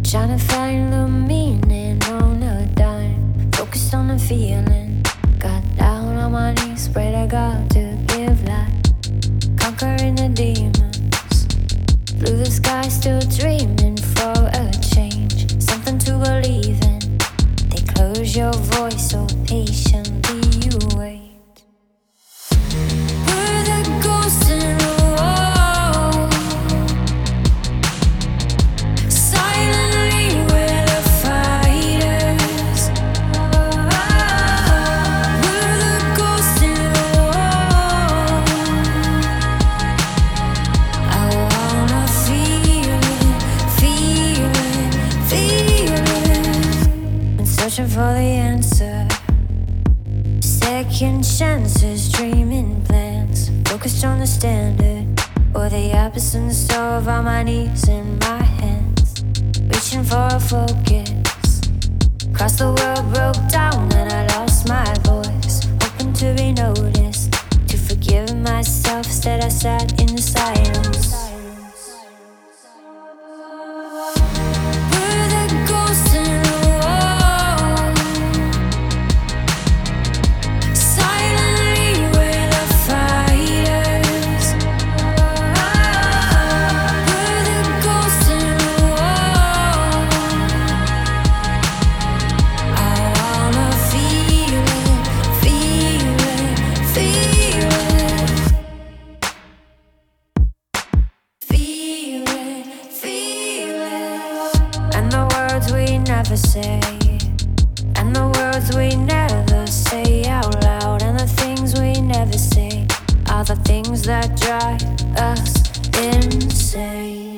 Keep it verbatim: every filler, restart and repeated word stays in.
Trying to find the meaning on a dime. Focused on the feeling. Got down on my knees, pray to God to give life. Conquering the demons. Blue the sky, still dreaming for a change. Something to believe in. They close your voice so patiently you wait. We're the ghosts in the wall. Silently we're the fighters. We're the ghosts in the wall. I wanna feel it, feel it, feel it. Been searching for the answer. Second chances, dreaming plans. Focused on the standard, or the opposite in the store of on my knees in my hands. Reaching for a focus. Across the world broke down and I lost my voice. Hoping to be noticed, to forgive myself. Instead I sat in the silence. We're the ghosts in the wall. Silently we're the fighters. We're the ghosts in the wall. I wanna feel it, feel it, feel it. Feel it, feel it. And the words we never say. And the words we never say out loud. And the things we never say are the things that drive us insane.